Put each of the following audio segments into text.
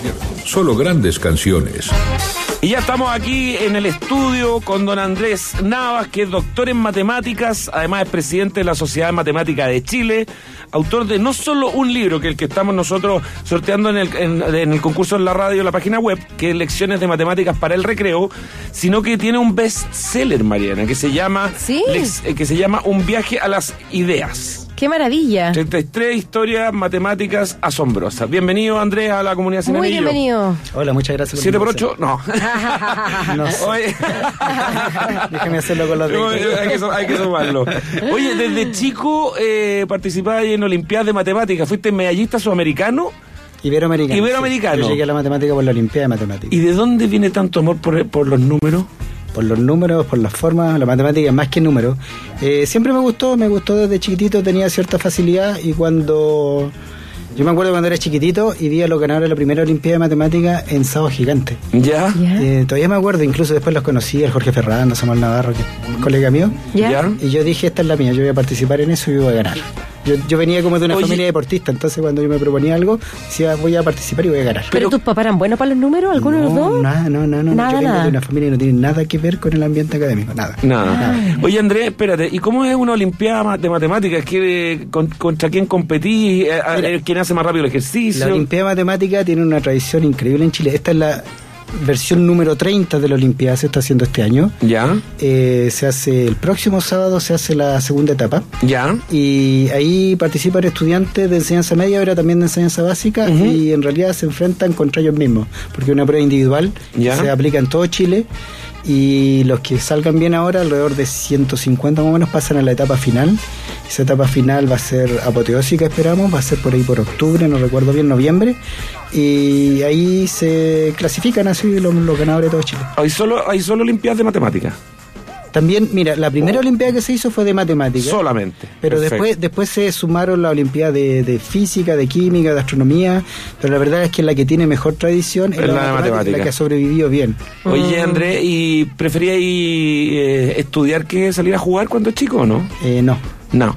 Solo grandes canciones. Y ya estamos aquí en el estudio con don Andrés Navas, que es doctor en matemáticas, además es presidente de la Sociedad Matemática de Chile, autor de no solo un libro, que es el que estamos nosotros sorteando en el concurso en la radio, en la página web, que es Lecciones de Matemáticas para el Recreo, sino que tiene un bestseller, Mariana, que se llama, ¿sí? Que se llama Un viaje a las ideas. ¡Qué maravilla! 33 historias matemáticas asombrosas. Bienvenido, Andrés, a la comunidad Sin Muy Anillo. bienvenido. Hola, muchas gracias. 7 por 8, no. No sé. Oye. Déjame hacerlo con los dedos. Hay que sumarlo. Oye, desde chico participabas en Olimpiadas de Matemáticas. ¿Fuiste medallista sudamericano? Iberoamericano. Iberoamericano. Sí. Yo llegué a la matemática por la Olimpiada de Matemáticas. ¿Y de dónde viene tanto amor por los números? Por los números, por las formas, la matemática más que números. Siempre me gustó desde chiquitito, tenía cierta facilidad y cuando... Yo me acuerdo cuando era chiquitito y vi a los ganadores de la primera Olimpiada de Matemáticas en Sábado Gigante. ¿Ya? Todavía me acuerdo, incluso después los conocí, el Jorge Ferrando, Samuel Navarro, que es un colega mío. ¿Ya? Y yo dije, esta es la mía, yo voy a participar en eso y voy a ganar. Yo venía como de una familia deportista, entonces cuando yo me proponía algo, decía, voy a participar y voy a ganar. ¿Pero tus papás eran buenos para los números? ¿Alguno de los dos? No. Yo vengo de una familia que no tiene nada que ver con el ambiente académico, nada. Oye, Andrés, espérate, ¿y cómo es una Olimpiada de Matemáticas? ¿Contra quién competís? ¿Quién hace más rápido el ejercicio? La Olimpiada de Matemáticas tiene una tradición increíble en Chile. Esta es la versión número 30 de la Olimpiada, se está haciendo este año. Ya. Se hace el próximo sábado, se hace la segunda etapa. Ya. Y ahí participan estudiantes de enseñanza media, ahora también de enseñanza básica, y en realidad se enfrentan contra ellos mismos, porque es una prueba individual, se aplica en todo Chile, y los que salgan bien ahora, alrededor de 150 más o menos, pasan a la etapa final. Esa etapa final va a ser apoteósica, esperamos, va a ser por ahí por octubre, no recuerdo bien, noviembre, y ahí se clasifican así los ganadores de todo Chile. ¿Hay solo Olimpiadas de Matemáticas? También, mira, la primera Olimpiada que se hizo fue de matemáticas. Solamente. Pero después se sumaron la Olimpiada de física, de química, de astronomía, pero la verdad es que la que tiene mejor tradición es la de matemática, la que ha sobrevivido bien. Oye, Andrés, ¿y preferías estudiar que salir a jugar cuando chico o no? No.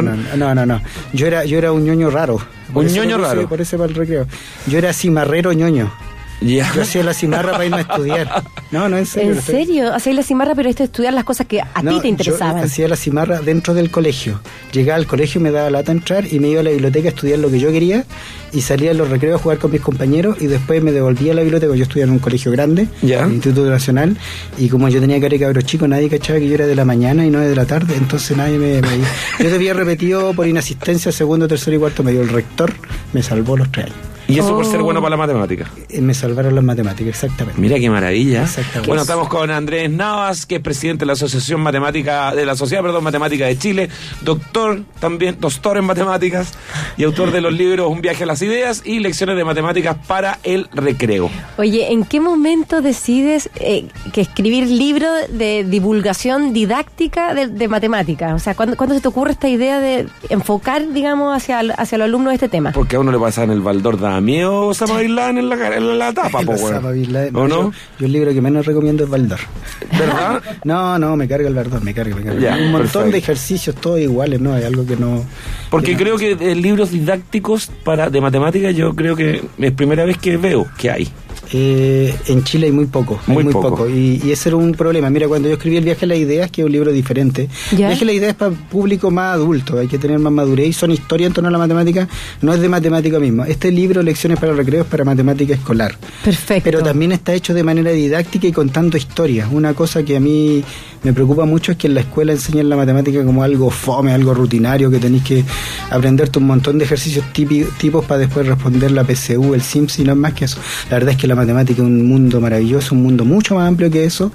No. Yo era un ñoño raro. Raro. Por eso para el recreo. Yo era cimarrero ñoño. Yeah. Yo hacía la cimarra para irme a estudiar. No, en serio. ¿En serio? Hacías la cimarra, pero esto estudiar las cosas que a ti te interesaban. Yo hacía la cimarra dentro del colegio. Llegaba al colegio, me daba lata entrar y me iba a la biblioteca a estudiar lo que yo quería y salía en los recreos a jugar con mis compañeros y después me devolvía a la biblioteca. Yo estudiaba en un colegio grande, en el Instituto Nacional, y como yo tenía cara de cabro chico, nadie cachaba que yo era de la mañana y no de la tarde, entonces nadie me yo había repetido por inasistencia segundo, tercero y cuarto medio. El rector me salvó los 3 años. ¿Y eso por ser bueno para la matemática? Me salvaron las matemáticas, exactamente. Mira qué maravilla. Exactamente. Bueno, estamos con Andrés Navas, que es presidente de la Asociación Matemática, de la Sociedad Matemática de Chile, doctor en matemáticas y autor de los libros Un viaje a las ideas y Lecciones de Matemáticas para el Recreo. Oye, ¿en qué momento decides que escribir libros de divulgación didáctica de matemáticas? O sea, ¿cuándo se te ocurre esta idea de enfocar, digamos, hacia los alumnos de este tema? Porque a uno le pasa en el Baldor da miedo Osama Bin Laden en la tapa, po, güey. ¿O no? Yo el libro que menos recomiendo es Baldor. ¿Verdad? No, me carga el Baldor, me carga. Ya, un montón de ejercicios, todos iguales, ¿no? Hay algo que no... Porque creo que libros didácticos de matemáticas, yo creo que es primera vez que veo que hay. En Chile hay muy poco. Muy poco. Y ese era un problema. Mira, cuando yo escribí El viaje a las ideas, que es un libro diferente, El viaje a las ideas es para público más adulto, hay que tener más madurez, y son historias en torno a la matemática, no es de matemática misma. Este libro, Lecciones para el Recreo, es para matemática escolar. Perfecto. Pero también está hecho de manera didáctica y contando historias. Una cosa que a mí me preocupa mucho es que en la escuela enseñan la matemática como algo fome, algo rutinario, que tenéis que aprenderte un montón de ejercicios tipos para después responder la PSU, el SIMS, y no es más que eso. La verdad es que la matemática es un mundo maravilloso, un mundo mucho más amplio que eso,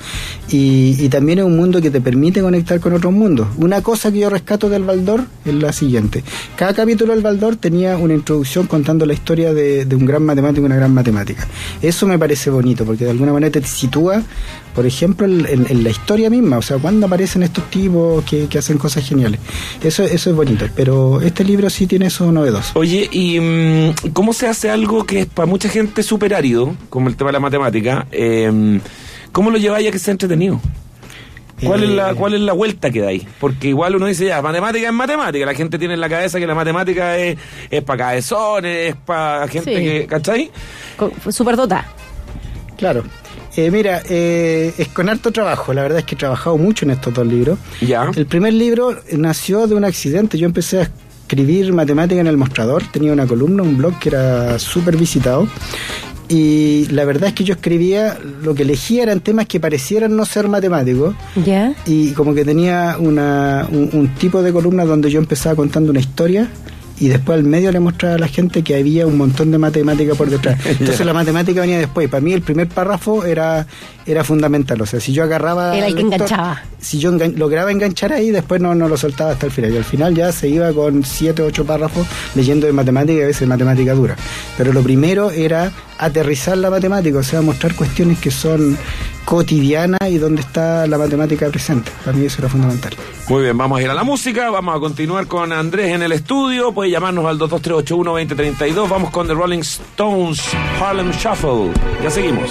y también es un mundo que te permite conectar con otros mundos. Una cosa que yo rescato del Baldor es la siguiente: cada capítulo del Baldor tenía una introducción contando la historia de un gran matemático y una gran matemática. Eso me parece bonito, porque de alguna manera te sitúa, por ejemplo, en la historia misma, o sea, cuando aparecen estos tipos que hacen cosas geniales. Eso es bonito, pero este libro sí tiene eso novedoso. Oye, ¿y cómo se hace algo que es para mucha gente súper árido, como el tema de la matemática? ¿Cómo lo lleváis a que sea entretenido? ¿Cuál es la vuelta que da ahí? Porque igual uno dice, ya, matemática es matemática. La gente tiene en la cabeza que la matemática es para cabezones, es para gente que, ¿cachai? Súper dotada. Claro. Mira, es con harto trabajo. La verdad es que he trabajado mucho en estos 2 libros. Ya. El primer libro nació de un accidente. Yo empecé a escribir matemática en El Mostrador. Tenía una columna, un blog que era súper visitado. Y la verdad es que yo escribía, lo que elegía eran temas que parecieran no ser matemáticos. ¿Ya? Y como que tenía un tipo de columna donde yo empezaba contando una historia y después al medio le mostraba a la gente que había un montón de matemática por detrás. Entonces la matemática venía después. Para mí el primer párrafo era fundamental. O sea, si yo agarraba... Era el que enganchaba. Si yo lograba enganchar ahí, después no lo soltaba hasta el final. Y al final ya se iba con 7 o 8 párrafos leyendo de matemática y a veces matemática dura. Pero lo primero era aterrizar la matemática, o sea, mostrar cuestiones que son cotidianas y donde está la matemática presente. Para mí eso era fundamental. Muy bien, vamos a ir a la música, vamos a continuar con Andrés en el estudio, puede llamarnos al 22381-2032, vamos con The Rolling Stones, Harlem Shuffle, ya seguimos.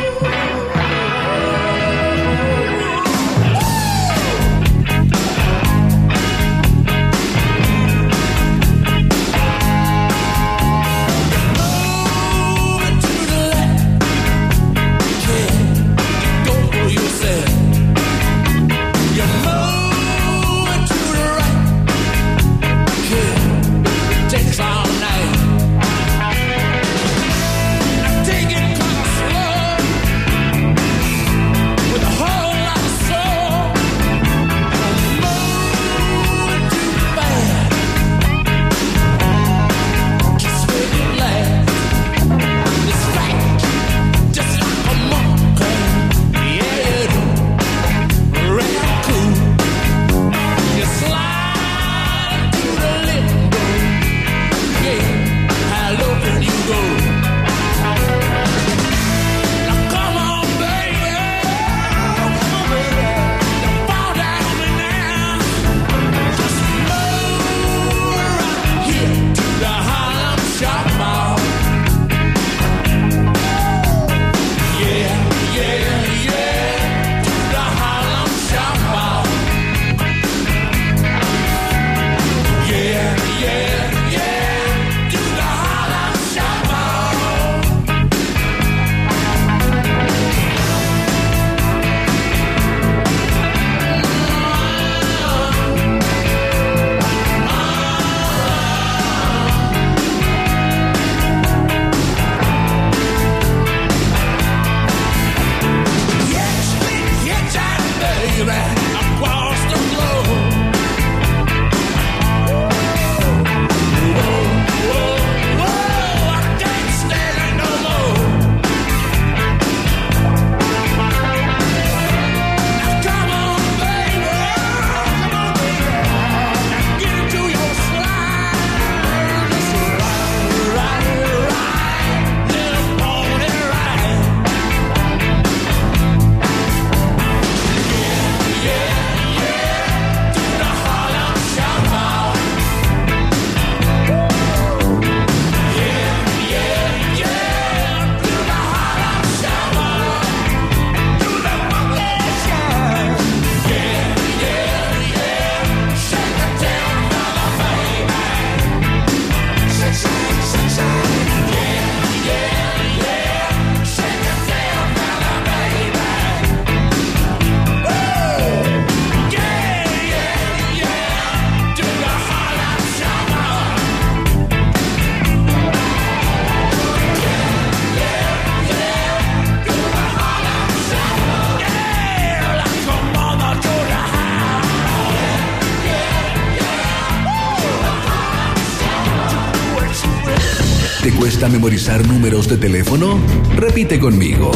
¿Te cuesta memorizar números de teléfono? Repite conmigo.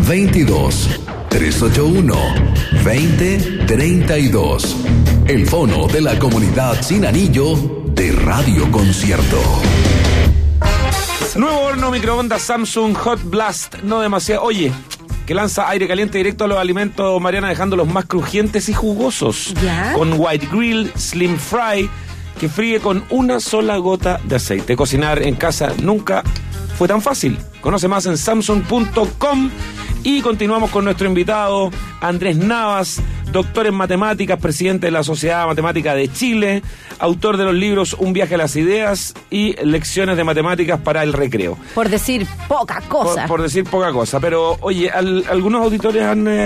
22 381 2032. El fono de la comunidad sin anillo de Radio Concierto. Nuevo horno microondas Samsung Hot Blast, no demasiado. Oye, que lanza aire caliente directo a los alimentos, Mariana, dejándolos más crujientes y jugosos. ¿Ya? Con White Grill Slim Fry, que fríe con una sola gota de aceite. Cocinar en casa nunca fue tan fácil. Conoce más en samsung.com. Y continuamos con nuestro invitado, Andrés Navas, doctor en matemáticas, presidente de la Sociedad Matemática de Chile, autor de los libros Un viaje a las ideas y Lecciones de matemáticas para el recreo. Por decir poca cosa. Por decir poca cosa, pero oye, algunos auditores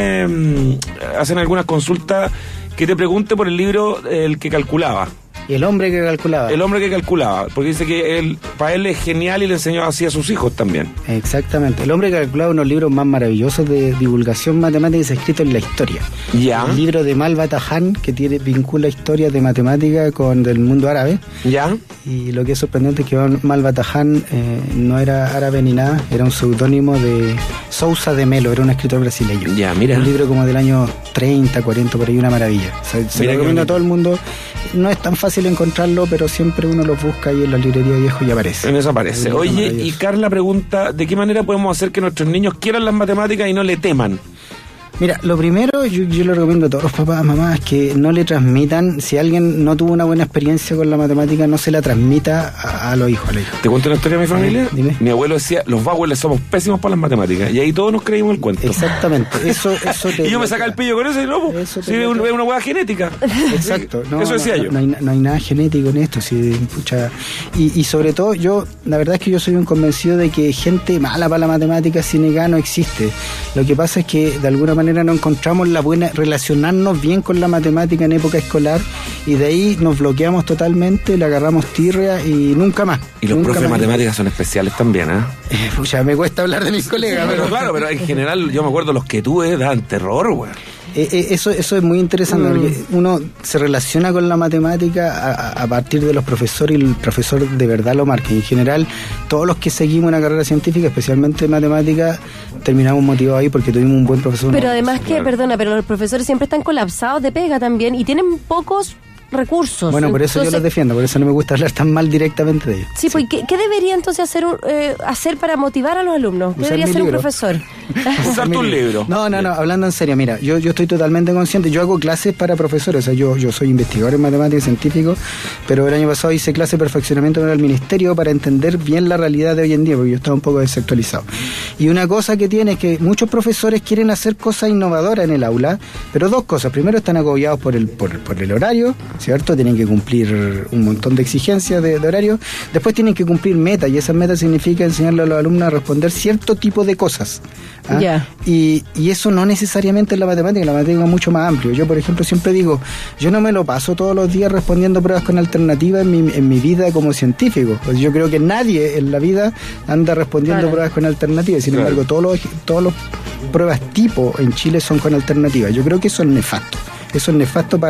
hacen algunas consultas que te pregunte por el libro El que calculaba. El hombre que calculaba. El hombre que calculaba, porque dice que para él es genial y le enseñó así a sus hijos también. Exactamente. El hombre que calculaba, uno de los libros más maravillosos de divulgación matemática escrito en la historia. Ya. El libro de Malbatahan, que vincula historias de matemática con del mundo árabe. Ya. Y lo que es sorprendente es que Malbatahan no era árabe ni nada, era un seudónimo de Sousa de Melo, era un escritor brasileño. Ya, mira. Un libro como del año 30, 40, por ahí, una maravilla. O sea, se lo recomiendo a todo el mundo. No es tan fácil encontrarlo, pero siempre uno los busca ahí en la librería viejo y aparece. En eso aparece. Oye, y Carla pregunta, ¿de qué manera podemos hacer que nuestros niños quieran las matemáticas y no le teman? Mira, lo primero, yo le recomiendo a todos los papás, mamás, que no le transmitan, si alguien no tuvo una buena experiencia con la matemática, no se la transmita a los hijos, ¿Te cuento una historia de mi familia? Dime. Mi abuelo decía, los Bauerles somos pésimos para las matemáticas, y ahí todos nos creímos el cuento. Exactamente, eso te... Y yo me sacaba el pillo con eso y no, es una hueá genética. Exacto. No, eso decía yo. No hay nada genético en esto, sí, pucha. Y sobre todo, la verdad es que yo soy un convencido de que gente mala para la matemática ciega no existe. Lo que pasa es que de alguna manera no encontramos la buena, relacionarnos bien con la matemática en época escolar, y de ahí nos bloqueamos totalmente, le agarramos tirria y nunca más. Y los profes de matemáticas son especiales también, ¿eh? Pucha, me cuesta hablar de mis colegas, pero claro, pero en general yo me acuerdo los que tuve dan terror, güey. Eso es muy interesante, porque uno se relaciona con la matemática a partir de los profesores, y el profesor de verdad lo marca. En general, todos los que seguimos una carrera científica, especialmente matemática, terminamos motivados ahí porque tuvimos un buen profesor. Pero además pero los profesores siempre están colapsados de pega también y tienen pocos recursos. Bueno, por eso yo los defiendo, por eso no me gusta hablar tan mal directamente de ellos. Sí, pues ¿qué debería entonces hacer para motivar a los alumnos? ¿Qué debería hacer un profesor? Usar tu libro. No, hablando en serio, mira, yo estoy totalmente consciente, yo hago clases para profesores, o sea, yo soy investigador en matemáticas y científico, pero el año pasado hice clase de perfeccionamiento en el ministerio para entender bien la realidad de hoy en día, porque yo estaba un poco desactualizado. Y una cosa que tiene es que muchos profesores quieren hacer cosas innovadoras en el aula, pero dos cosas: primero, están agobiados por el horario, ¿cierto? Tienen que cumplir un montón de exigencias de horario. Después tienen que cumplir metas, y esas metas significa enseñarle a los alumnos a responder cierto tipo de cosas. Yeah. Y eso no necesariamente es la matemática es mucho más amplio. Yo, por ejemplo, siempre digo, yo no me lo paso todos los días respondiendo pruebas con alternativas en mi vida como científico. Pues yo creo que nadie en la vida anda respondiendo pruebas con alternativas. Sin embargo, todos los pruebas tipo en Chile son con alternativas. Yo creo que eso es nefasto. Eso es nefasto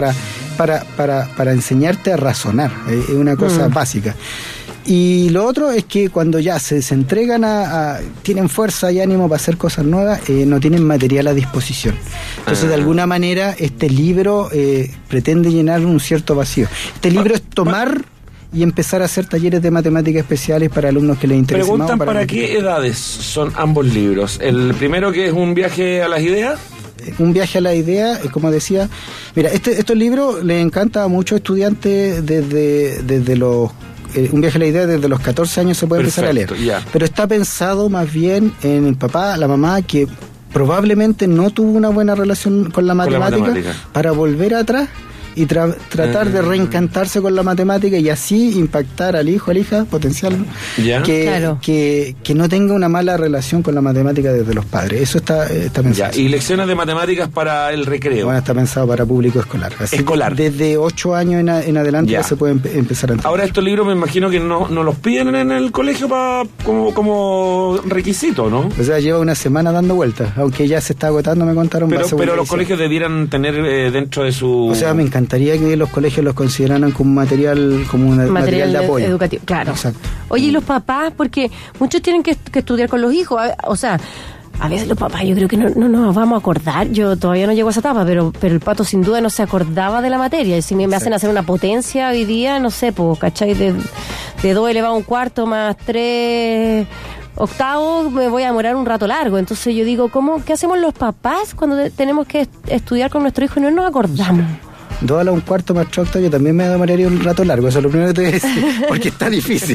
para enseñarte a razonar. Es una cosa básica. Y lo otro es que cuando ya se entregan tienen fuerza y ánimo para hacer cosas nuevas, no tienen material a disposición. Entonces, de alguna manera, este libro pretende llenar un cierto vacío. Este libro es tomar y empezar a hacer talleres de matemáticas especiales para alumnos que les interesen. Preguntan para qué edades son ambos libros. El primero, que es Un viaje a las ideas. Un viaje a la idea, como decía, mira, estos libros les encanta a muchos estudiantes desde los... Un viaje a la idea desde los 14 años se puede empezar a leer. Yeah. Pero está pensado más bien en el papá, la mamá, que probablemente no tuvo una buena relación con la matemática, para volver atrás y tratar de reencantarse con la matemática y así impactar al hijo, a la hija potencial, que no tenga una mala relación con la matemática desde los padres. Eso está pensado. Y lecciones de matemáticas para el recreo. Bueno, está pensado para público escolar. Así desde 8 años en adelante ya se puede empezar a entrar. Ahora, estos libros me imagino que no los piden en el colegio como requisito, ¿no? O sea, lleva una semana dando vueltas, aunque ya se está agotando, me contaron. Pero los colegios debieran tener dentro de su... O sea, me encantaría que los colegios los consideraran como material de apoyo educativo, claro. Exacto. Oye, y los papás, porque muchos tienen que estudiar con los hijos, o sea, a veces los papás, yo creo que no nos vamos a acordar. Yo todavía no llego a esa etapa, pero el Pato sin duda no se acordaba de la materia. Y si me hacen hacer una potencia hoy día, no sé, pues, ¿cachai? De 2 elevado a un cuarto más 3 octavos, me voy a demorar un rato largo. Entonces yo digo, ¿qué hacemos los papás cuando tenemos que estudiar con nuestro hijo y no nos acordamos? 2 a la 1/4 más 3 octavos, yo también me demoraría un rato largo, eso es lo primero que te voy a decir, porque está difícil.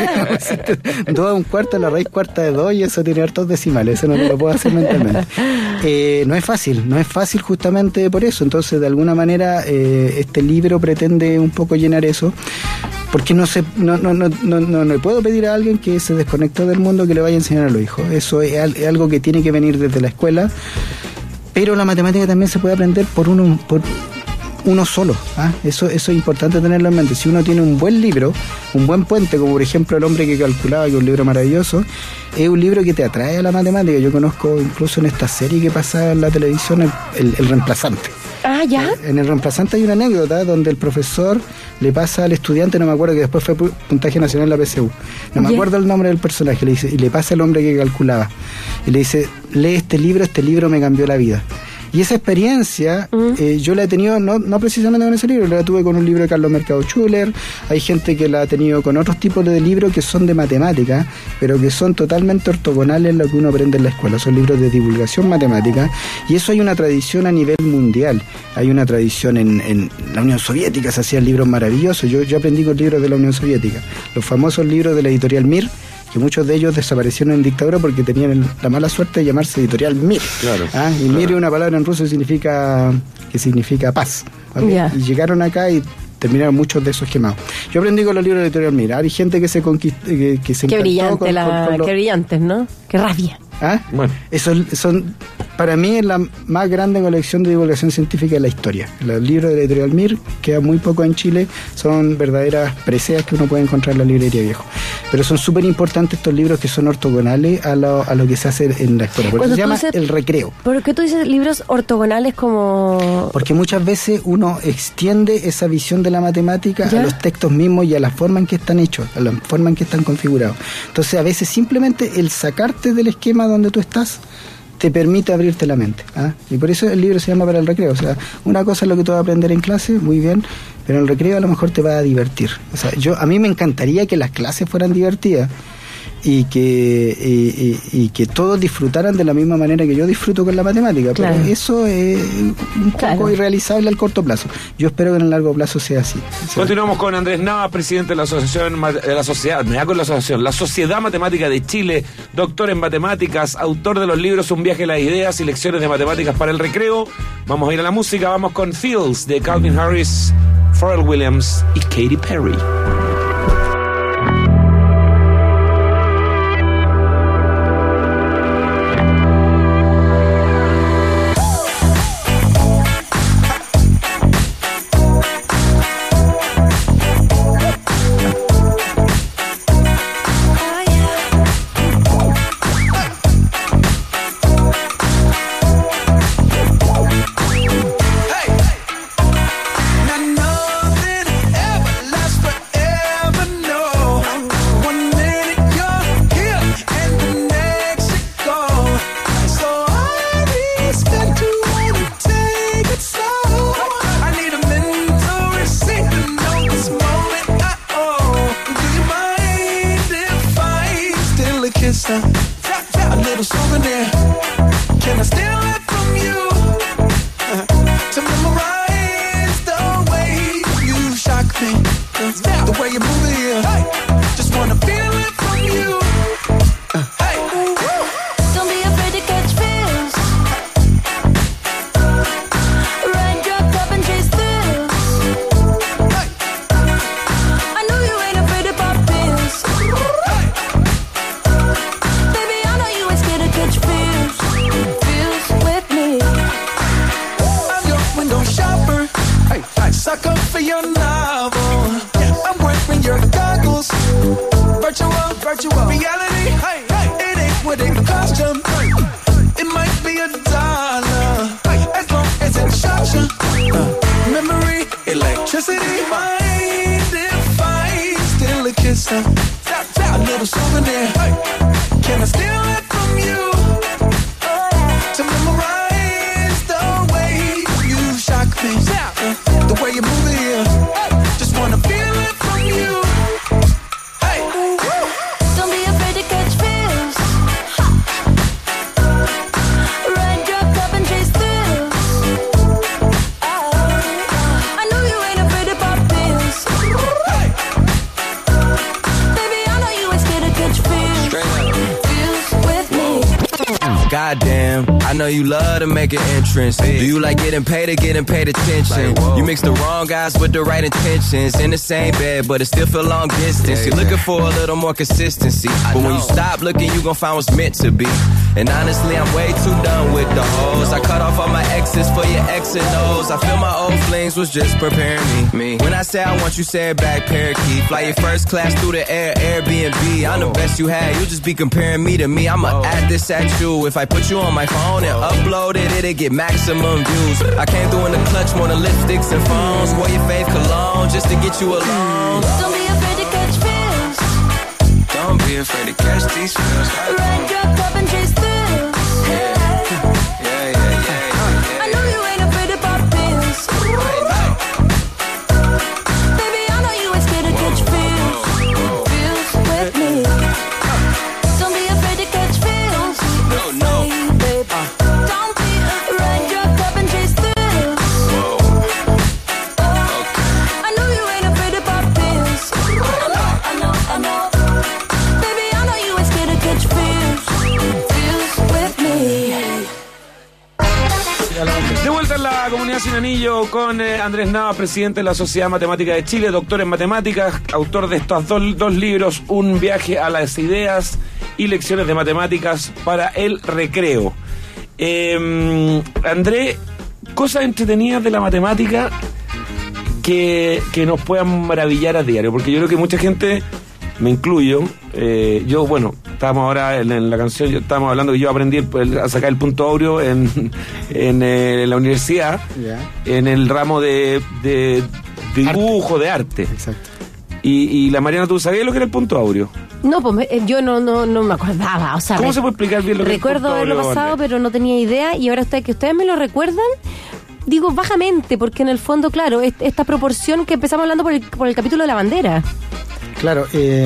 2 a 1/4, la raíz cuarta de 2, y eso tiene hartos decimales, eso no lo puedo hacer mentalmente. No es fácil justamente por eso. Entonces, de alguna manera, este libro pretende un poco llenar eso, porque no le puedo pedir a alguien que se desconectó del mundo que le vaya a enseñar a los hijos. Eso es algo que tiene que venir desde la escuela, pero la matemática también se puede aprender por uno solo. Eso es importante tenerlo en mente. Si uno tiene un buen libro, un buen puente, como por ejemplo El hombre que calculaba, que es un libro maravilloso, es un libro que te atrae a la matemática. Yo conozco incluso en esta serie que pasaba en la televisión, el reemplazante. Ah, ¿ya? En el reemplazante hay una anécdota donde el profesor le pasa al estudiante, no me acuerdo, que después fue puntaje nacional en la PSU, no me acuerdo el nombre del personaje, le dice, y le pasa al hombre que calculaba, y le dice, lee este libro me cambió la vida. Y esa experiencia yo la he tenido no precisamente con ese libro, la tuve con un libro de Carlos Mercado Schuller. Hay gente que la ha tenido con otros tipos de libros que son de matemática, pero que son totalmente ortogonales a lo que uno aprende en la escuela. Son libros de divulgación matemática, y eso hay una tradición a nivel mundial. Hay una tradición en la Unión Soviética, se hacían libros maravillosos. Yo aprendí con libros de la Unión Soviética, los famosos libros de la editorial Mir, que muchos de ellos desaparecieron en dictadura porque tenían la mala suerte de llamarse editorial Mir. Claro, y Mir es una palabra en ruso que significa paz. ¿Okay? Yeah. Y llegaron acá y terminaron muchos de esos quemados. Yo aprendí con los libros de editorial Mir. Hay gente que se conquistó, que se encantó. Qué brillantes, ¿no? Qué rabia. Bueno. Eso son, para mí, es la más grande colección de divulgación científica de la historia. Los libros de la editorial Mir, queda muy poco en Chile, son verdaderas preseas que uno puede encontrar en la librería viejo. Pero son súper importantes estos libros que son ortogonales a lo que se hace en la escuela. Por eso se llama el recreo. ¿Por qué tú dices libros ortogonales como...? Porque muchas veces uno extiende esa visión de la matemática a los textos mismos y a la forma en que están hechos, a la forma en que están configurados. Entonces, a veces simplemente el sacarte del esquema donde tú estás te permite abrirte la mente. Y por eso el libro se llama Para el recreo. O sea, una cosa es lo que tú vas a aprender en clase, muy bien, pero en el recreo a lo mejor te va a divertir. O sea, a mí me encantaría que las clases fueran divertidas y que todos disfrutaran de la misma manera que yo disfruto con la matemática, pero eso es un poco irrealizable al corto plazo. Yo espero que en el largo plazo sea así. Continuamos con Andrés Navas, presidente de la Sociedad Matemática de Chile, doctor en matemáticas, autor de los libros Un viaje a las ideas y lecciones de matemáticas para el recreo. Vamos a ir a la música, vamos con Fields de Calvin Harris, Pharrell Williams y Katy Perry. Goddamn, I know you love to make an entrance. Do you like getting paid or getting paid attention? You mix the wrong guys with the right intentions. In the same bed, but it still feel long distance. You're looking for a little more consistency. But when you stop looking, you gon' find what's meant to be. And honestly, I'm way too done with the hoes. I cut off all my exes for your X and O's. I feel my old flings was just preparing me. When I say I want you, say it back, parakeet. Fly your first class through the air, Airbnb. I'm the best you had, you just be comparing me to me. I'ma add this at you. If I put you on my phone and upload it, it'll get maximum views. I came through in the clutch more than lipsticks and phones. Wore your fave cologne just to get you alone. Don't be afraid to catch feels. Don't be afraid to catch these feels. Run, drop, top and chase thrills. Yeah. I know you ain't afraid to pop pills. Baby, I know you ain't scared to catch feels. Feels with me. Don't be afraid to catch feels. No. Baby, don't be afraid. Drop, top and chase thrills. I know you ain't afraid to pop pills. I know. Baby, I know you ain't scared to catch feels. Feels with me. De vuelta en la comunidad Sin Anillo con Andrés Navas, presidente de la Sociedad Matemática de Chile, doctor en matemáticas, autor de estos dos libros, Un viaje a las ideas y lecciones de matemáticas para el recreo. Andrés, cosas entretenidas de la matemática que nos puedan maravillar a diario, porque yo creo que mucha gente, me incluyo, estábamos ahora en la canción, estábamos hablando que yo aprendí a sacar el punto áureo en la universidad, en el ramo de dibujo, de arte. Exacto. Y la Mariana, ¿tú sabías lo que era el punto áureo? No, pues yo no me acordaba. O sea, ¿Cómo se puede explicar bien lo que es el punto recuerdo haberlo áureo, pasado, Andrés? pero no tenía idea. Y ahora que ustedes me lo recuerdan, digo vagamente, porque en el fondo, claro, esta proporción que empezamos hablando por el capítulo de la bandera. Claro,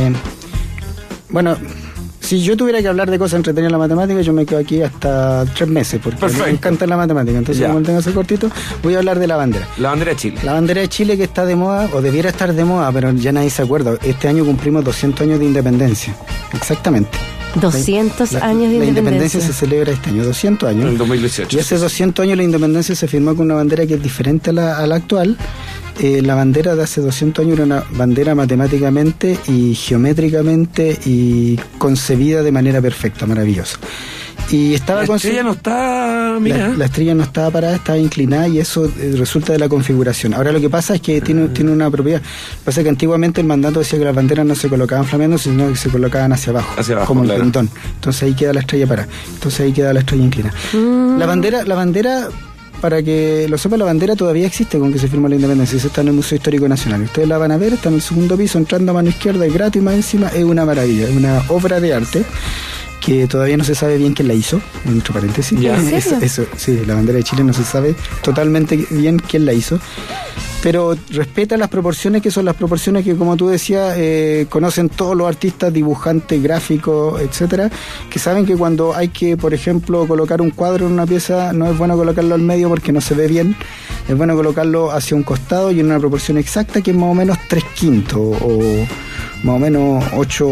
bueno, si yo tuviera que hablar de cosas entretenidas en la matemática, yo me quedo aquí hasta 3 meses, porque Perfecto. me encanta la matemática. Entonces, Ya. como tengo que ser cortito, voy a hablar de la bandera. La bandera de Chile. La bandera de Chile, que está de moda, o debiera estar de moda, pero ya nadie se acuerda. Este año cumplimos 200 años de independencia. Exactamente. 200 años de La independencia. independencia se celebra este año, 200 años. En el 2018. Y hace 200 años la independencia se firmó con una bandera que es diferente a la actual. La bandera de hace 200 años era una bandera matemáticamente y geométricamente y concebida de manera perfecta, maravillosa. Y estaba La estrella no está, mira. la estrella no estaba parada, estaba inclinada, y eso resulta de la configuración. Ahora lo que pasa es que tiene una propiedad. Pasa que antiguamente el mandato decía que las banderas no se colocaban flameando, sino que se colocaban hacia abajo, como claro. un pentón. Entonces ahí queda la estrella parada. Entonces ahí queda la estrella inclinada. La bandera, para que lo sepa, la bandera todavía existe con que se firmó la independencia. Esa está en el Museo Histórico Nacional. Ustedes la van a ver, está en el segundo piso, entrando a mano izquierda, es gratis, más encima, es una maravilla, es una obra de arte que todavía no se sabe bien quién la hizo, entre paréntesis. ¿Ya? ¿En serio? Eso, sí, la bandera de Chile no se sabe totalmente bien quién la hizo, pero respeta las proporciones, que son las proporciones que, como tú decías, conocen todos los artistas, dibujantes, gráficos, etcétera, que saben que cuando hay que, por ejemplo, colocar un cuadro en una pieza, no es bueno colocarlo al medio porque no se ve bien, es bueno colocarlo hacia un costado y en una proporción exacta, que es más o menos 3/5 o más o menos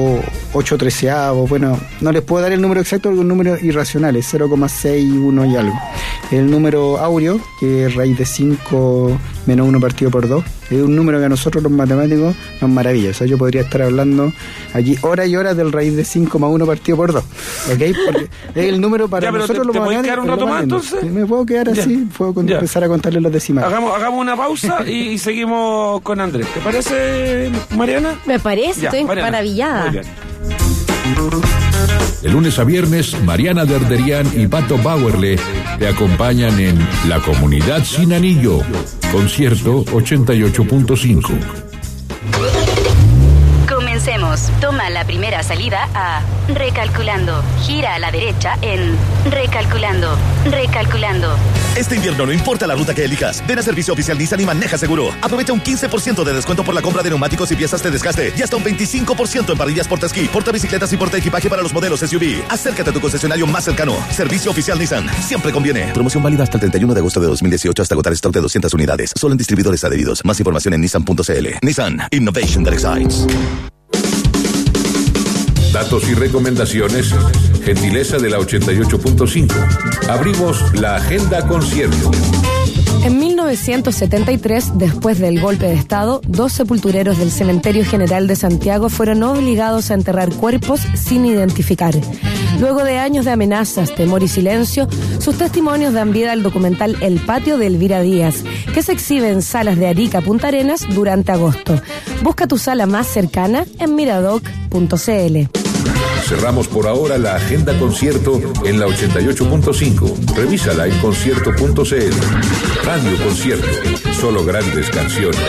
8 treceavos. Bueno, no les puedo dar el número exacto porque es un número irracional, es 0,61 y algo. El número áureo, que es raíz de 5 menos 1 partido por 2, es un número que a nosotros los matemáticos nos maravilla. O sea, yo podría estar hablando aquí horas y horas del raíz de 5 más 1 partido por 2, ¿ok? Porque es el número para Ya, pero nosotros los ¿te puedes matemáticos. quedar un rato más, entonces? Me puedo quedar Ya. así, puedo Ya. empezar a contarles los decimales. Hagamos una pausa y seguimos con Andrés. ¿Te parece, Mariana? Me parece, Ya, estoy Mariana. maravillada. Muy bien. De lunes a viernes, Mariana Derderian y Pato Bauerle te acompañan en La Comunidad Sin Anillo, concierto 88.5. Comencemos. Toma la primera salida a Recalculando. Gira a la derecha en Recalculando. Recalculando. Este invierno no importa la ruta que elijas, ven a Servicio Oficial Nissan y maneja seguro. Aprovecha un 15% de descuento por la compra de neumáticos y piezas de desgaste y hasta un 25% en parrillas portaesquí, portabicicletas y portaequipaje para los modelos SUV. Acércate a tu concesionario más cercano. Servicio Oficial Nissan. Siempre conviene. Promoción válida hasta el 31 de agosto de 2018 hasta agotar stock de 200 unidades. Solo en distribuidores adheridos. Más información en nissan.cl. Nissan. Innovation that excites. Datos y recomendaciones, gentileza de la 88.5. Abrimos la agenda concierto. En 1973, después del golpe de Estado, 2 sepultureros del Cementerio General de Santiago fueron obligados a enterrar cuerpos sin identificar. Luego de años de amenazas, temor y silencio, sus testimonios dan vida al documental El Patio de Elvira Díaz, que se exhibe en salas de Arica, Punta Arenas durante agosto. Busca tu sala más cercana en miradoc.cl. Cerramos por ahora la agenda concierto en la 88.5. Revísala en concierto.cl. Radio Concierto, solo grandes canciones.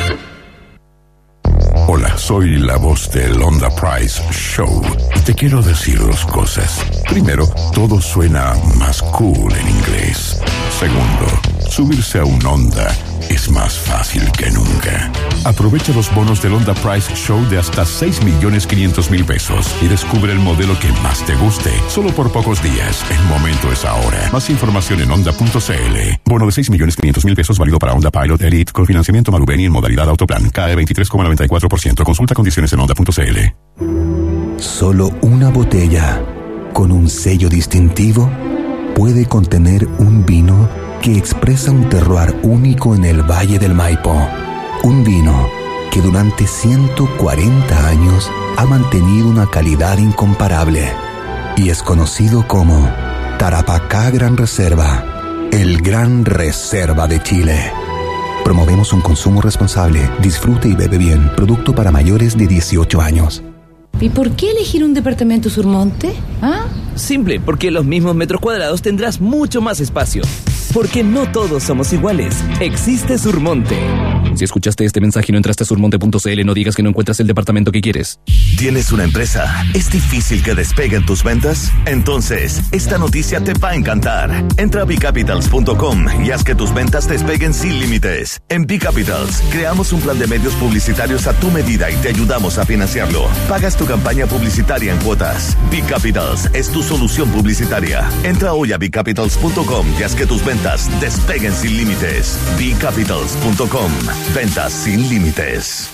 Hola, soy la voz del Honda Price Show. Te quiero decir 2 cosas. Primero, todo suena más cool en inglés. Segundo, subirse a un Honda es más fácil que nunca. Aprovecha los bonos del Honda Price Show de hasta 6.500.000 pesos y descubre el modelo que más te guste. Solo por pocos días. El momento es ahora. Más información en honda.cl. Bono de 6.500.000 pesos válido para Honda Pilot Elite con financiamiento Marubeni en modalidad autoplan. CAE 23,94%. Consulta condiciones en honda.cl. Solo una botella con un sello distintivo puede contener un vino que expresa un terroir único en el Valle del Maipo. Un vino que durante 140 años ha mantenido una calidad incomparable y es conocido como Tarapacá Gran Reserva, el Gran Reserva de Chile. Promovemos un consumo responsable. Disfrute y bebe bien. Producto para mayores de 18 años. ¿Y por qué elegir un departamento Surmonte? ¿Ah? Simple, porque en los mismos metros cuadrados tendrás mucho más espacio. Porque no todos somos iguales. Existe Surmonte. Si escuchaste este mensaje y no entraste a surmonte.cl, no digas que no encuentras el departamento que quieres. ¿Tienes una empresa? ¿Es difícil que despeguen tus ventas? Entonces, esta noticia te va a encantar. Entra a bcapitals.com y haz que tus ventas despeguen sin límites. En bCapitals, creamos un plan de medios publicitarios a tu medida y te ayudamos a financiarlo. Pagas tu campaña publicitaria en cuotas. bCapitals es tu solución publicitaria. Entra hoy a bcapitals.com y haz que tus ventas despeguen sin límites. bcapitals.com. Ventas sin límites.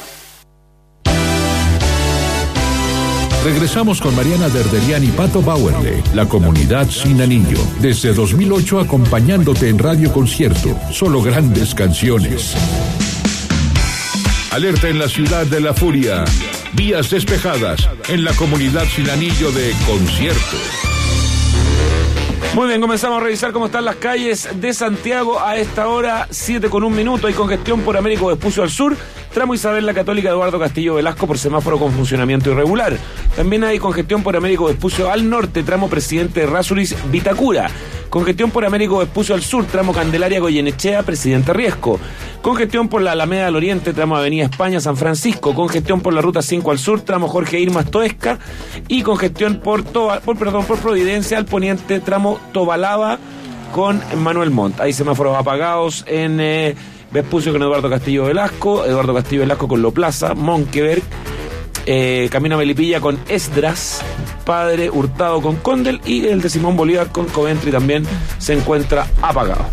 Regresamos con Mariana Derderian y Pato Bauerle, la comunidad sin anillo. Desde 2008 acompañándote en Radio Concierto. Solo grandes canciones. Alerta en la ciudad de la furia. Vías despejadas en la comunidad sin anillo de Concierto. Muy bien, comenzamos a revisar cómo están las calles de Santiago a esta hora, 7:01. Hay congestión por Américo Vespucio al sur, tramo Isabel la Católica Eduardo Castillo Velasco por semáforo con funcionamiento irregular. También hay congestión por Américo Vespucio al norte, tramo Presidente Errázuriz Vitacura. Congestión por Américo Vespucio al sur, tramo Candelaria Goyenechea, Presidente Riesco. Congestión por la Alameda al oriente, tramo Avenida España, San Francisco. Congestión por la Ruta 5 al sur, tramo Jorge Irmas Toesca. Y congestión por Providencia al poniente, tramo Tobalaba con Manuel Montt. Hay semáforos apagados en Vespucio con Eduardo Castillo Velasco con Lo Plaza, Monkeberg, Camino a Melipilla con Esdras, Padre Hurtado con Condel y el de Simón Bolívar con Coventry también se encuentra apagado.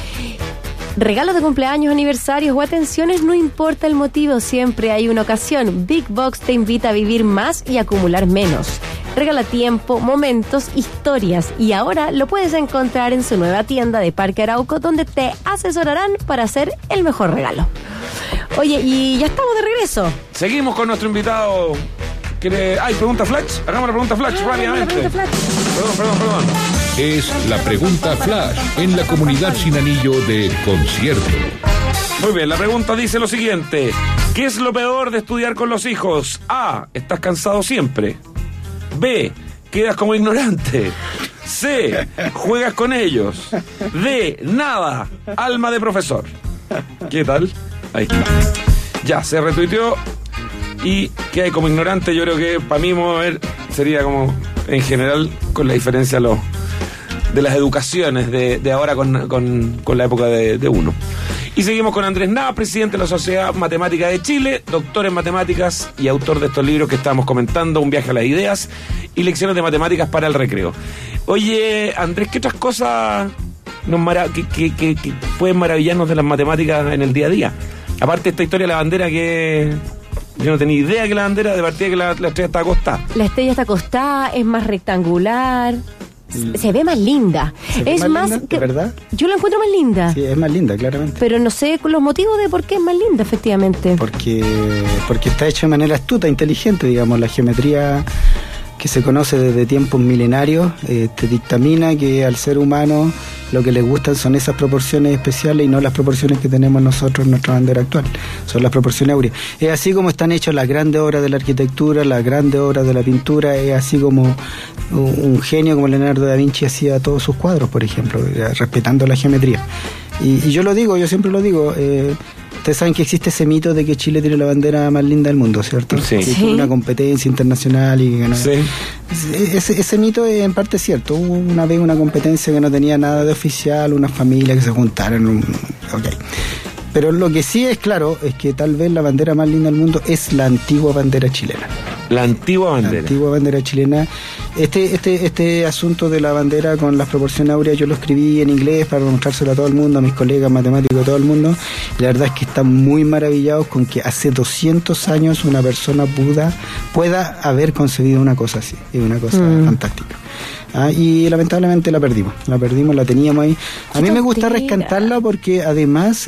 Regalos de cumpleaños, aniversarios o atenciones, no importa el motivo, siempre hay una ocasión. Big Box te invita a vivir más y acumular menos. Regala tiempo, momentos, historias y ahora lo puedes encontrar en su nueva tienda de Parque Arauco donde te asesorarán para hacer el mejor regalo. Oye, y ya estamos de regreso. Seguimos con nuestro invitado. ¿Hay pregunta flash? Hagamos la pregunta flash rápidamente. Perdón. Es la pregunta flash en la comunidad sin anillo de Concierto. Muy bien, la pregunta dice lo siguiente. ¿Qué es lo peor de estudiar con los hijos? A. Estás cansado siempre. B. Quedas como ignorante. C. Juegas con ellos. D. Nada. Alma de profesor. ¿Qué tal? Ahí está. Ya, se retuiteó. Y que hay como ignorante, yo creo que para mí mover sería como en general con la diferencia de las educaciones de ahora con la época de uno. Y seguimos con Andrés Navas, presidente de la Sociedad Matemática de Chile, doctor en matemáticas y autor de estos libros que estábamos comentando, Un viaje a las ideas y lecciones de matemáticas para el recreo. Oye, Andrés, ¿qué otras cosas que pueden maravillarnos de las matemáticas en el día a día? Aparte de esta historia de la bandera que Yo no tenía idea que la bandera, de partida que la estrella está acostada. La estrella está acostada, es más rectangular. Se ve más linda. Es más linda, que, ¿verdad? yo la encuentro más linda. Sí, es más linda, claramente. Pero no sé los motivos de por qué es más linda, efectivamente. Porque está hecha de manera astuta, inteligente, digamos. La geometría que se conoce desde tiempos milenarios te dictamina que al ser humano lo que le gustan son esas proporciones especiales y no las proporciones que tenemos nosotros en nuestra bandera actual. Son las proporciones áureas. Es así como están hechas las grandes obras de la arquitectura, las grandes obras de la pintura. Es así como un genio como Leonardo da Vinci hacía todos sus cuadros, por ejemplo, respetando la geometría. Y yo lo digo, yo siempre lo digo. Ustedes saben que existe ese mito de que Chile tiene la bandera más linda del mundo, ¿cierto? Sí. Que tiene una competencia internacional y que no. Sí. Ese mito es en parte cierto. Hubo una vez una competencia que no tenía nada de oficial, unas familias que se juntaron. Okay. Pero lo que sí es claro es que tal vez la bandera más linda del mundo es la antigua bandera chilena. La antigua bandera. La antigua bandera chilena. Este asunto de la bandera con las proporciones áureas yo lo escribí en inglés para mostrárselo a todo el mundo, a mis colegas matemáticos, a todo el mundo. Y la verdad es que están muy maravillados con que hace 200 años una persona pueda haber concebido una cosa así. Es una cosa fantástica. Y lamentablemente la perdimos, la teníamos ahí. A mí me gusta rescatarla porque además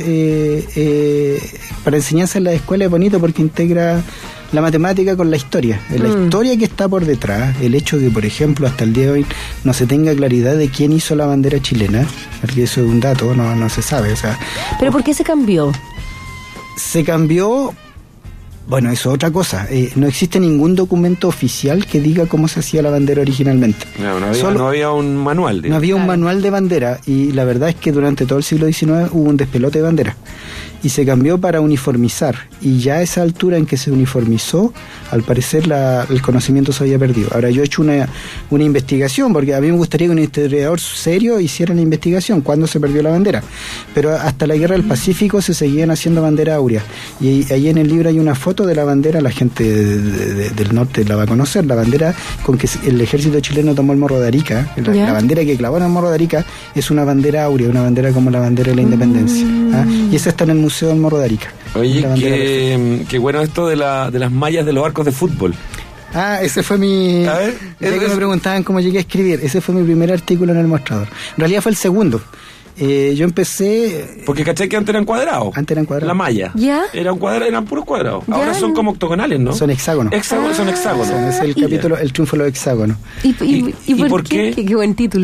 para enseñanza en la escuela es bonito porque integra la matemática con la historia. La historia que está por detrás, el hecho de, por ejemplo, hasta el día de hoy no se tenga claridad de quién hizo la bandera chilena, porque eso es un dato, no se sabe. O sea, ¿pero por qué se cambió? Se cambió. Bueno, eso es otra cosa. No existe ningún documento oficial que diga cómo se hacía la bandera originalmente. No había un manual. Digamos. No había un manual de bandera y la verdad es que durante todo el siglo XIX hubo un despelote de bandera y se cambió para uniformizar, y ya a esa altura en que se uniformizó, al parecer el conocimiento se había perdido. Ahora yo he hecho una investigación, porque a mí me gustaría que un historiador serio hiciera una investigación cuándo se perdió la bandera, pero hasta la Guerra del Pacífico se seguían haciendo bandera áurea, y ahí en el libro hay una foto de la bandera, la gente del norte la va a conocer, la bandera con que el ejército chileno tomó el Morro de Arica, la bandera que clavó en el Morro de Arica es una bandera áurea, una bandera como la bandera de la independencia, y esa está en el Museo del Morro de Arica. Oye, qué bueno esto de las mallas de los arcos de fútbol. Ese fue mi... A ver, ya que me preguntaban cómo llegué a escribir, ese fue mi primer artículo en el Mostrador. En realidad fue el segundo. Yo empecé... Porque caché que antes eran cuadrados. Antes eran cuadrados. La malla. ¿Ya? Eran puros cuadrados. ¿Ya? Ahora son como octogonales, ¿no? Son hexágonos. Son hexágonos. Es el capítulo, el triunfo de los hexágonos. ¿Y por qué? Qué buen título.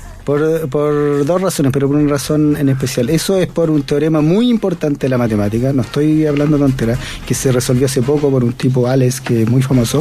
Por dos razones, pero por una razón en especial. Eso es por un teorema muy importante de la matemática, no estoy hablando tonteras, que se resolvió hace poco por un tipo Ales, que es muy famoso,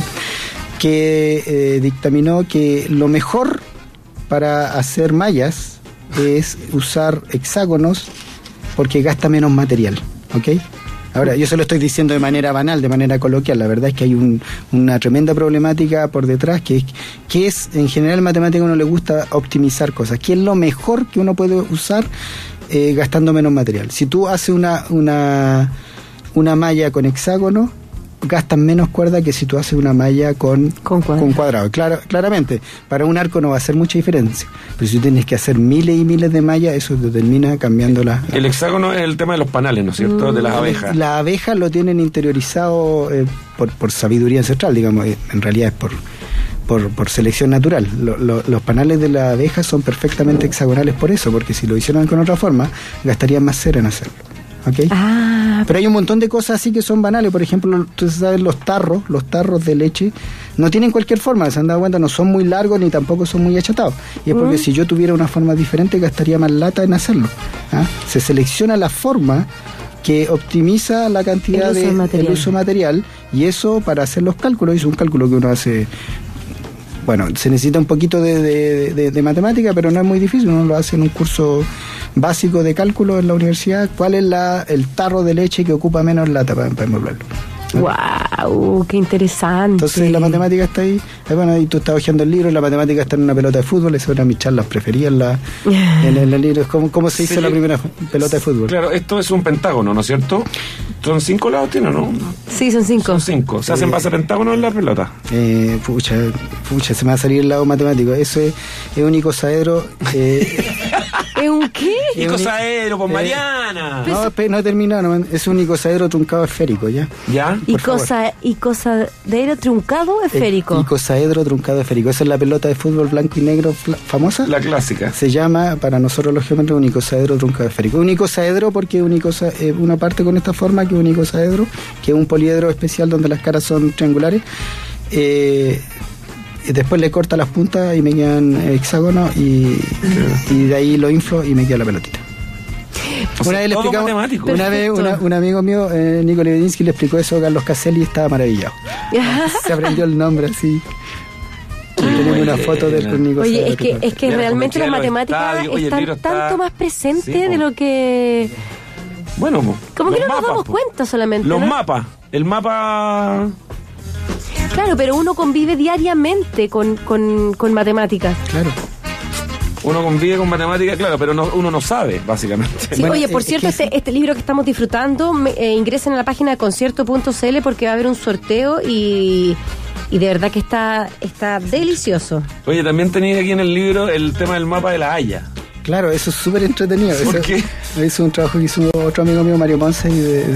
que dictaminó que lo mejor para hacer mallas es usar hexágonos porque gasta menos material, ¿ok? Ahora, yo se lo estoy diciendo de manera banal, de manera coloquial. La verdad es que hay una tremenda problemática por detrás, que es, en general en matemática a uno le gusta optimizar cosas. ¿Qué es lo mejor que uno puede usar gastando menos material? Si tú haces una malla con hexágono, gastas menos cuerda que si tú haces una malla con cuadrado. Claramente, para un arco no va a hacer mucha diferencia. Pero si tú tienes que hacer miles y miles de mallas, eso te termina cambiando El hexágono es el tema de los panales, ¿no es cierto? De las abejas. Las abejas lo tienen interiorizado por sabiduría ancestral, digamos. En realidad es por selección natural. Los panales de las abejas son perfectamente hexagonales por eso, porque si lo hicieran con otra forma, gastarían más cera en hacerlo. ¿Okay? Pero hay un montón de cosas así que son banales. Por ejemplo, ustedes saben, los tarros de leche no tienen cualquier forma, se han dado cuenta, no son muy largos ni tampoco son muy achatados, y es porque si yo tuviera una forma diferente gastaría más lata en hacerlo. Se selecciona la forma que optimiza la cantidad el uso material, y eso para hacer los cálculos es un cálculo que uno hace. Bueno, se necesita un poquito de matemática, pero no es muy difícil, uno lo hace en un curso básico de cálculo en la universidad. ¿Cuál es el tarro de leche que ocupa menos lata para envolverlo? ¡Wow! ¡Qué interesante! Entonces la matemática está ahí. Bueno, y tú estás hojeando el libro, la matemática está en una pelota de fútbol. Esa era mis charlas preferidas en el libro. ¿Cómo se hizo la primera pelota de fútbol? Claro, esto es un pentágono, ¿no es cierto? ¿Son 5 lados tiene o no? Sí, son 5. Son 5. ¿Se hacen base pentágono en la pelota? Pucha, se me va a salir el lado matemático. Eso es un icosaedro. Es un ¿Un qué? Icosaedro, pues Mariana. No he terminado, no, es un icosaedro truncado esférico, ¿ya? ¿Ya? Icosaedro truncado esférico. Icosaedro truncado esférico. Esa es la pelota de fútbol blanco y negro famosa. La clásica. Se llama, para nosotros los geómetros, un icosaedro truncado esférico. Un icosaedro porque una parte con esta forma, que es un icosaedro, que es un poliedro especial donde las caras son triangulares. Después le corta las puntas y me quedan hexágonos y de ahí lo inflo y me queda la pelotita. Una vez le explicamos, un amigo mío, Nico Lebedinsky, le explicó eso a Carlos Caselli y estaba maravillado. Se aprendió el nombre así. Tenemos una foto del Nico. Oye, es que realmente las matemáticas están tanto más presentes de lo que... Bueno, como que no nos damos cuenta solamente. Los ¿no? mapas. El mapa... Claro, pero uno convive diariamente con matemáticas. Claro. Uno convive con matemáticas, claro, pero uno no sabe, básicamente. Sí, bueno, oye, por cierto, este libro que estamos disfrutando, ingresen a la página de concierto.cl porque va a haber un sorteo y de verdad que está delicioso. Oye, también tenéis aquí en el libro el tema del mapa de la Haya. Claro, eso es súper entretenido. ¿Por qué? Es un trabajo que hizo otro amigo mío, Mario Ponce,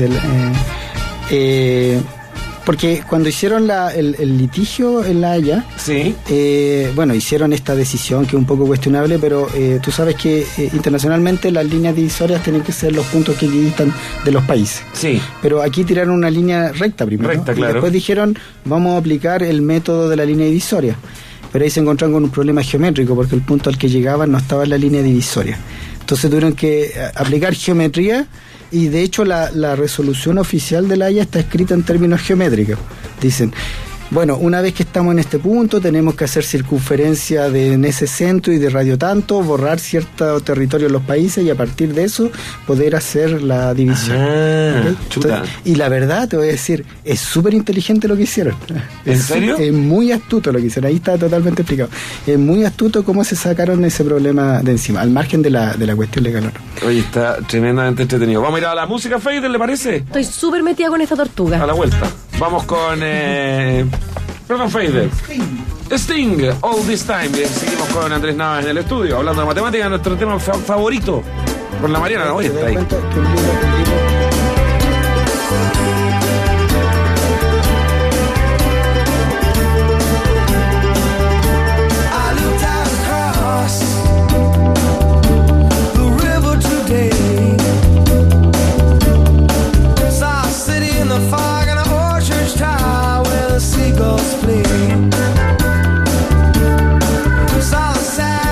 porque cuando hicieron el litigio en La Haya, sí. Hicieron esta decisión que es un poco cuestionable, pero tú sabes que internacionalmente las líneas divisorias tienen que ser los puntos que equidistan de los países. Sí. Pero aquí tiraron una línea recta primero. Recta, claro. Y después dijeron, vamos a aplicar el método de la línea divisoria. Pero ahí se encontraron con un problema geométrico, porque el punto al que llegaban no estaba en la línea divisoria. Entonces tuvieron que aplicar geometría. Y de hecho la resolución oficial de la Haya está escrita en términos geométricos. Dicen, bueno, una vez que estamos en este punto, tenemos que hacer circunferencia en ese centro y de radio tanto, borrar cierto territorio en los países y a partir de eso poder hacer la división. ¿Okay? Entonces, y la verdad, te voy a decir, es súper inteligente lo que hicieron. ¿En serio? Es muy astuto lo que hicieron, ahí está totalmente explicado. Es muy astuto cómo se sacaron ese problema de encima, al margen de la cuestión legal, ¿no? Oye, está tremendamente entretenido. Vamos a ir a la música, Fader, ¿le parece? Estoy súper metida con esta tortuga. A la vuelta. Vamos con... Perdón, Fader. Sting, All This Time. Bien, seguimos con Andrés Navas en el estudio, hablando de matemáticas, nuestro tema favorito. Con la Mariana, oye, está ahí.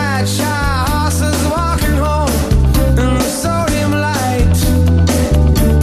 Horses walking home in the sodium light.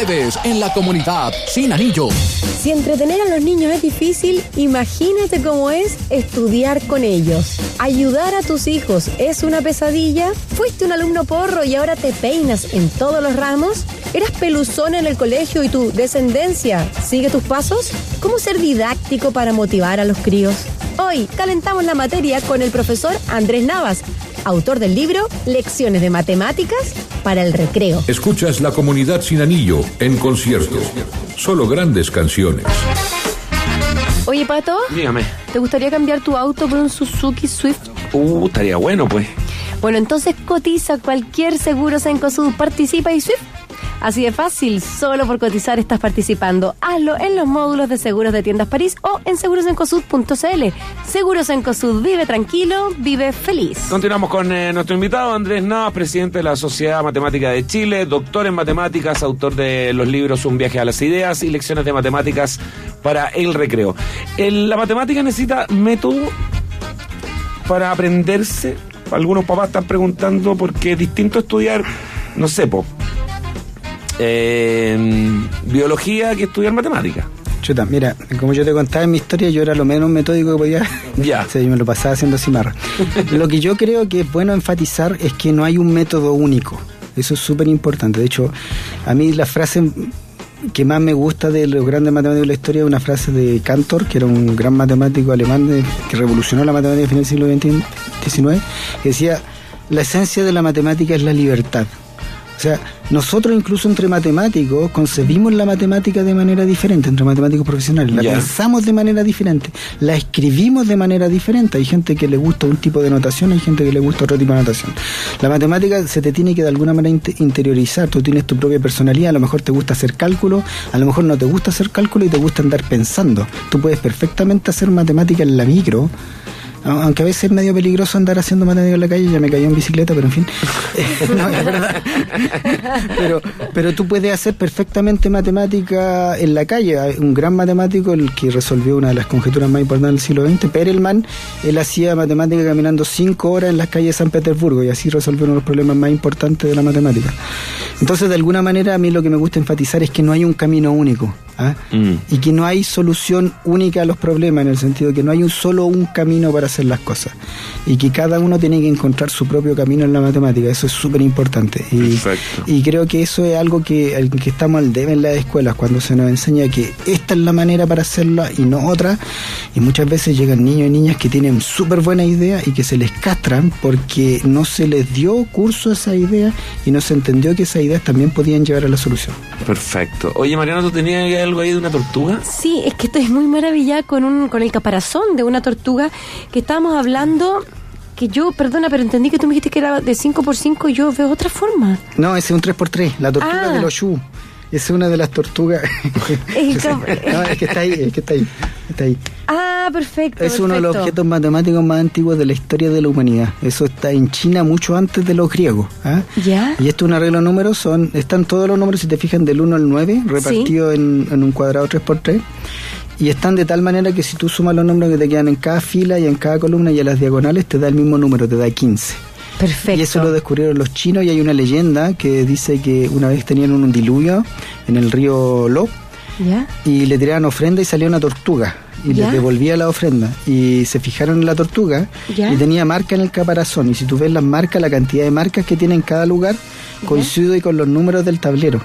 puedes en la comunidad Sin Anillo. Si entretener a los niños es difícil, imagínate cómo es estudiar con ellos. Ayudar a tus hijos es una pesadilla. ¿Fuiste un alumno porro y ahora te peinas en todos los ramos? ¿Eras peluzón en el colegio y tu descendencia sigue tus pasos? ¿Cómo ser didáctico para motivar a los críos? Hoy calentamos la materia con el profesor Andrés Navas, autor del libro Lecciones de Matemáticas para el Recreo. Escuchas La Comunidad Sin Anillo en concierto. Solo grandes canciones. Oye, Pato, Dígame. ¿te gustaría cambiar tu auto por un Suzuki Swift? Estaría bueno, pues. Bueno, entonces cotiza cualquier seguro Cencosud, participa y Swift. Así de fácil, solo por cotizar estás participando. Hazlo en los módulos de seguros de Tiendas París o en segurosencosud.cl. Seguros Cencosud, vive tranquilo, vive feliz. Continuamos con nuestro invitado Andrés Navas, presidente de la Sociedad Matemática de Chile, doctor en matemáticas, autor de los libros Un viaje a las ideas y Lecciones de Matemáticas para el Recreo. La matemática necesita método para aprenderse. Algunos papás están preguntando por qué es distinto estudiar, no sé, biología que estudiar matemática. Chuta, mira, como yo te contaba en mi historia, yo era lo menos metódico que podía. Ya. O sea, yo me lo pasaba haciendo cimarra. Lo que yo creo que es bueno enfatizar es que no hay un método único. Eso es súper importante. De hecho, a mí la frase que más me gusta de los grandes matemáticos de la historia es una frase de Cantor, que era un gran matemático alemán que revolucionó la matemática a finales del siglo XIX, que decía: la esencia de la matemática es la libertad. O sea, nosotros incluso entre matemáticos concebimos la matemática de manera diferente, entre matemáticos profesionales. La pensamos de manera diferente, la escribimos de manera diferente. Hay gente que le gusta un tipo de notación, hay gente que le gusta otro tipo de notación. La matemática se te tiene que de alguna manera interiorizar. Tú tienes tu propia personalidad, a lo mejor te gusta hacer cálculo, a lo mejor no te gusta hacer cálculo y te gusta andar pensando. Tú puedes perfectamente hacer matemática en la micro, aunque a veces es medio peligroso andar haciendo matemática en la calle. Ya me cayó en bicicleta, pero en fin. No, es verdad. Pero tú puedes hacer perfectamente matemática en la calle. Hay un gran matemático, el que resolvió una de las conjeturas más importantes del siglo XX, Perelman. Él hacía matemática caminando 5 horas en las calles de San Petersburgo y así resolvió uno de los problemas más importantes de la matemática. Entonces, de alguna manera, a mí lo que me gusta enfatizar es que no hay un camino único, y que no hay solución única a los problemas, en el sentido de que no hay solo un camino para hacer las cosas, y que cada uno tiene que encontrar su propio camino en la matemática. Eso es súper importante, y creo que eso es algo que estamos al debe en las escuelas, cuando se nos enseña que esta es la manera para hacerla y no otra. Y muchas veces llegan niños y niñas que tienen súper buena idea y que se les castran porque no se les dio curso a esa idea y no se entendió que esas ideas también podían llevar a la solución. Perfecto. Oye, Mariana, ¿tú tenías algo ahí de una tortuga? Sí, es que estoy muy maravillada con el caparazón de una tortuga que estábamos hablando, que yo, perdona, pero entendí que tú me dijiste que era de 5x5 y yo veo otra forma. No, ese es un 3x3, la tortuga de los Shu. Es una de las tortugas. No, es que está ahí. Ah, perfecto. Es uno de los objetos matemáticos más antiguos de la historia de la humanidad. Eso está en China mucho antes de los griegos. ¿Ya? Y esto es un arreglo de números. Están todos los números, si te fijas, del 1 al 9, repartidos en un cuadrado 3x3. Y están de tal manera que si tú sumas los números que te quedan en cada fila y en cada columna y en las diagonales, te da el mismo número, te da 15. Perfecto. Y eso lo descubrieron los chinos, y hay una leyenda que dice que una vez tenían un diluvio en el río Lo, ¿ya? Y le tiraban ofrenda y salía una tortuga y les devolvía la ofrenda, y se fijaron en la tortuga, ¿ya? Y tenía marca en el caparazón, y si tú ves las marcas, la cantidad de marcas que tiene en cada lugar coincide con los números del tablero.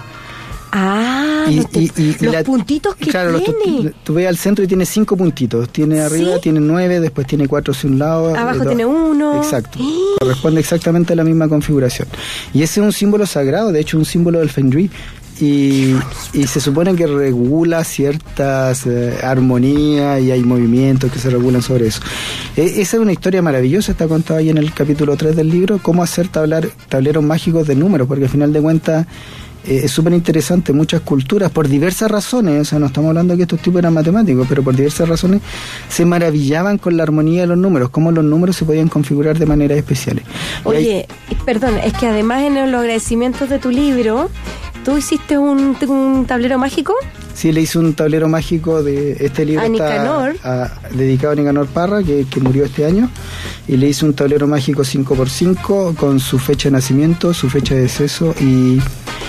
Los puntitos que tiene. Tú ves al centro y tiene 5 puntitos. Tiene arriba, tiene 9, después tiene 4 hacia un lado. Abajo tiene 1. Exacto. Corresponde exactamente a la misma configuración. Y ese es un símbolo sagrado, de hecho un símbolo del Feng Shui. Y se supone que regula ciertas armonías, y hay movimientos que se regulan sobre eso. Esa es una historia maravillosa, está contada ahí en el capítulo 3 del libro, cómo hacer tableros mágicos de números, porque al final de cuentas es súper interesante. Muchas culturas, por diversas razones, o sea, no estamos hablando de que estos tipos eran matemáticos, pero por diversas razones se maravillaban con la armonía de los números, cómo los números se podían configurar de maneras especiales. Oye, perdón, es que además en los agradecimientos de tu libro, ¿tú hiciste un tablero mágico? Sí, le hice un tablero mágico de este libro. A Nicanor. Dedicado a Nicanor Parra, que murió este año. Y le hice un tablero mágico 5x5 con su fecha de nacimiento, su fecha de deceso y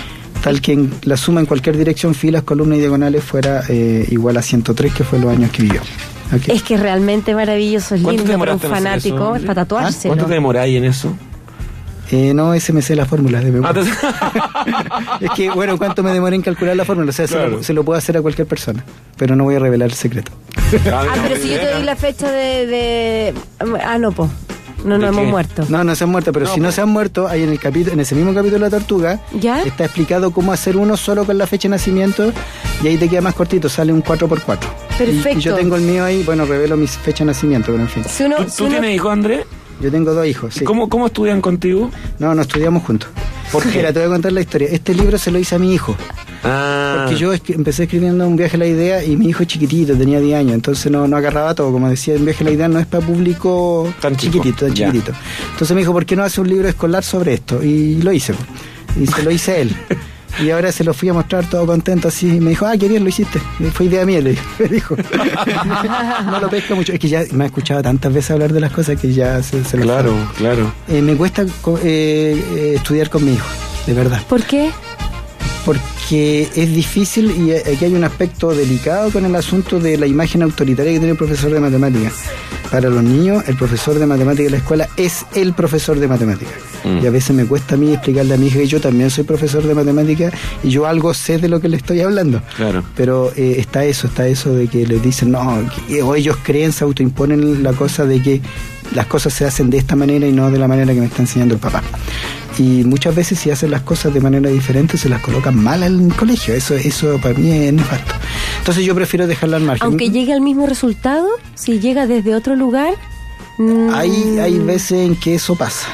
tal que la suma en cualquier dirección, filas, columnas y diagonales fuera igual a 103, que fue los años que vivió. Okay. Es que es realmente maravilloso, es lindo para un fanático, para tatuárselo. ¿Cuánto te demoráis en eso? No, ese me sé las fórmulas de memoria. Es que, bueno, ¿cuánto me demoré en calcular la fórmula? O sea, claro, se lo puedo hacer a cualquier persona, pero no voy a revelar el secreto. Pero si yo te doy la fecha de... no, po. No hemos muerto. No se han muerto, pero si no se han muerto, hay en ese mismo capítulo de la tortuga, ¿ya? Está explicado cómo hacer uno solo con la fecha de nacimiento, y ahí te queda más cortito, sale un 4x4. Perfecto. Y yo tengo el mío ahí, bueno, revelo mi fecha de nacimiento, pero en fin. ¿Tú tienes hijos, Andrés? Yo tengo 2 hijos, sí. ¿Cómo estudian contigo? No estudiamos juntos. ¿Por qué? Mira, te voy a contar la historia. Este libro se lo hice a mi hijo. Porque yo empecé escribiendo Un viaje a la idea y mi hijo es chiquitito, tenía 10 años, entonces no agarraba todo. Como decía, Un viaje a la idea no es para público tan chiquitito. Entonces me dijo, ¿por qué no hace un libro escolar sobre esto? Y lo hice. Y se lo hice a él. Y ahora se lo fui a mostrar todo contento así. Y me dijo, qué bien lo hiciste. Fue idea mía, le dijo. No lo pesca mucho. Es que ya me ha escuchado tantas veces hablar de las cosas que ya se lo Claro. Me cuesta estudiar con mi hijo, de verdad. ¿Por qué? Porque es difícil y aquí hay un aspecto delicado con el asunto de la imagen autoritaria que tiene el profesor de matemáticas. Para los niños, el profesor de matemáticas de la escuela es el profesor de matemáticas. Y a veces me cuesta a mí explicarle a mi hija que yo también soy profesor de matemáticas y yo algo sé de lo que le estoy hablando. Claro. Pero está eso de que les dicen, o ellos creen, se autoimponen la cosa de que las cosas se hacen de esta manera y no de la manera que me está enseñando el papá. Y muchas veces si hacen las cosas de manera diferente se las colocan mal en el colegio. Eso para mí es nefasto. Entonces yo prefiero dejarla al margen. Aunque llegue al mismo resultado, si llega desde otro lugar... Hay veces en que eso pasa.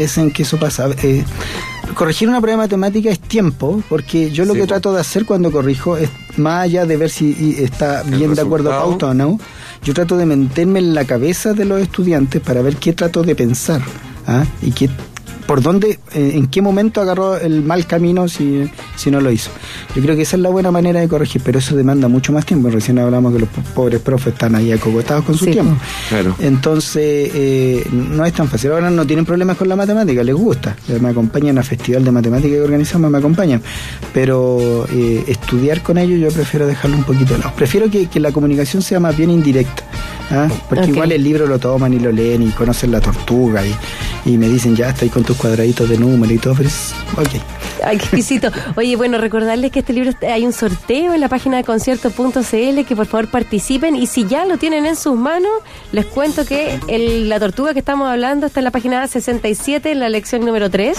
Corregir una prueba de matemática es tiempo, porque yo lo que trato de hacer cuando corrijo es, más allá de ver si está bien de acuerdo a pauta o no, yo trato de meterme en la cabeza de los estudiantes para ver qué trato de pensar, y por dónde, en qué momento agarró el mal camino si no lo hizo. Yo creo que esa es la buena manera de corregir, pero eso demanda mucho más tiempo. Recién hablamos que los pobres profes están ahí acogotados con su tiempo. Claro. Entonces, no es tan fácil. Ahora no tienen problemas con la matemática, les gusta. Me acompañan a festival de matemática que organizamos, me acompañan. Pero estudiar con ellos yo prefiero dejarlo un poquito de lado. Prefiero que la comunicación sea más bien indirecta. Porque igual el libro lo toman y lo leen y conocen la tortuga y me dicen, ya estoy con tus cuadraditos de número y todo, pero Ay, qué exquisito. Oye, bueno, recordarles que este libro hay un sorteo en la página de concierto.cl, que por favor participen, y si ya lo tienen en sus manos, les cuento que la tortuga que estamos hablando está en la página 67, en la lección número 3,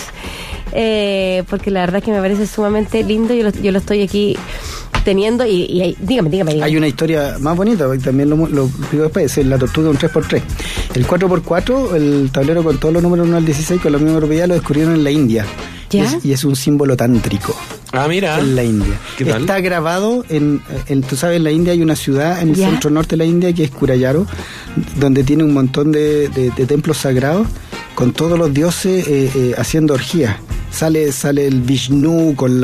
porque la verdad es que me parece sumamente lindo. Yo lo estoy aquí teniendo y dígame. Hay una historia más bonita, también lo digo después, es la tortuga un 3x3. El 4x4, el tablero con todos los números 1 al 16 con la misma propiedad, lo descubrieron en la India. Y es un símbolo tántrico. Mira. En la India. ¿Qué tal? Está grabado tú sabes, en la India hay una ciudad en el centro norte de la India que es Kurayaro, donde tiene un montón de templos sagrados con todos los dioses haciendo orgías. Sale el Vishnu con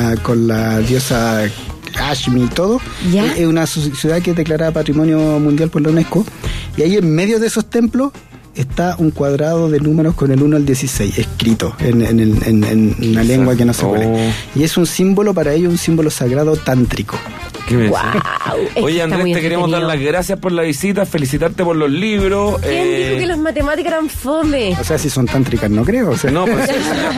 la diosa Ashmi y todo. Es una ciudad que es declarada Patrimonio Mundial por la UNESCO, y ahí en medio de esos templos está un cuadrado de números con el 1 al 16 escrito en una lengua que no sé cuál es. Y es un símbolo para ellos, un símbolo sagrado tántrico. Wow. Oye, Andrés, te queremos dar las gracias por la visita, felicitarte por los libros. ¿Quién dijo que las matemáticas eran fome? O sea, si son tántricas, no creo. O sea. No, pues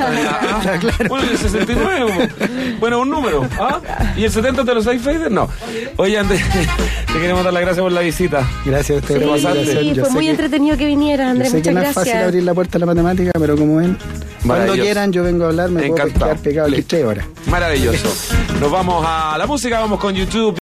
claro. Bueno, el 69. Bueno, un número. ¿Y el 70 te lo sabes, Fader? No. Oye, Andrés, te queremos dar las gracias por la visita. Gracias a ustedes. Sí, fue muy entretenido que vinieras, Andrés. Yo sé que no es fácil abrir la puerta a la matemática, pero como ven, cuando quieran yo vengo a hablar, me puedo quedar pegado aquí 3 horas. Maravilloso. Nos vamos a la música, vamos con YouTube.